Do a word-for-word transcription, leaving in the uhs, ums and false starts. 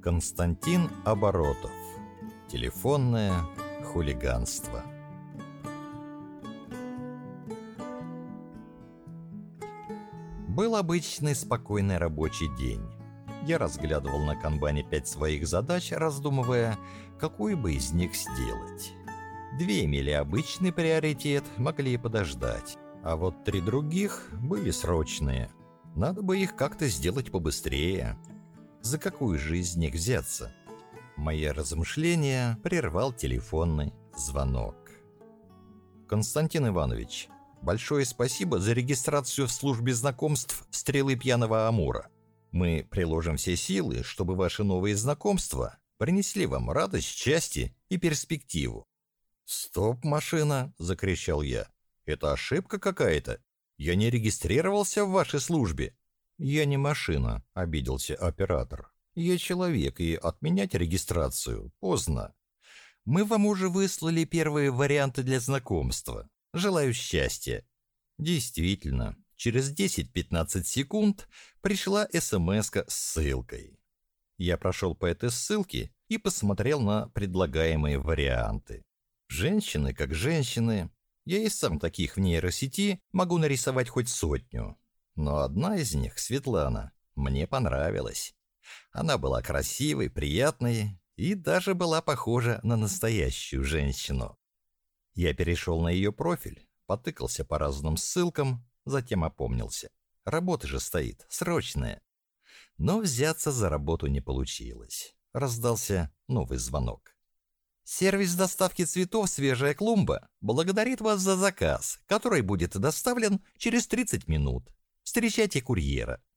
Константин Оборотов. Телефонное хулиганство. Был обычный спокойный рабочий день. Я разглядывал на канбане пять своих задач, раздумывая, какую бы из них сделать. Две имели обычный приоритет, могли и подождать, а вот три других были срочные. Надо бы их как-то сделать побыстрее. За какую же из них взяться? Мои размышления прервал телефонный звонок. Константин Иванович, большое спасибо за регистрацию в службе знакомств «Стрелы пьяного Амура». Мы приложим все силы, чтобы ваши новые знакомства принесли вам радость, счастье и перспективу. «Стоп, машина!» — закричал я. «Это ошибка какая-то. Я не регистрировался в вашей службе». «Я не машина», — обиделся оператор. «Я человек, и отменять регистрацию поздно. Мы вам уже выслали первые варианты для знакомства. Желаю счастья». Действительно, через десять-пятнадцать секунд пришла смс-ка с ссылкой. Я прошел по этой ссылке и посмотрел на предлагаемые варианты. Женщины как женщины. Я и сам таких в нейросети могу нарисовать хоть сотню. Но одна из них, Светлана, мне понравилась. Она была красивой, приятной и даже была похожа на настоящую женщину. Я перешел на ее профиль, потыкался по разным ссылкам, затем опомнился. Работа же стоит, срочная. Но взяться за работу не получилось. Раздался новый звонок. Сервис доставки цветов «Свежая клумба» благодарит вас за заказ, который будет доставлен через тридцать минут. Встречайте курьера.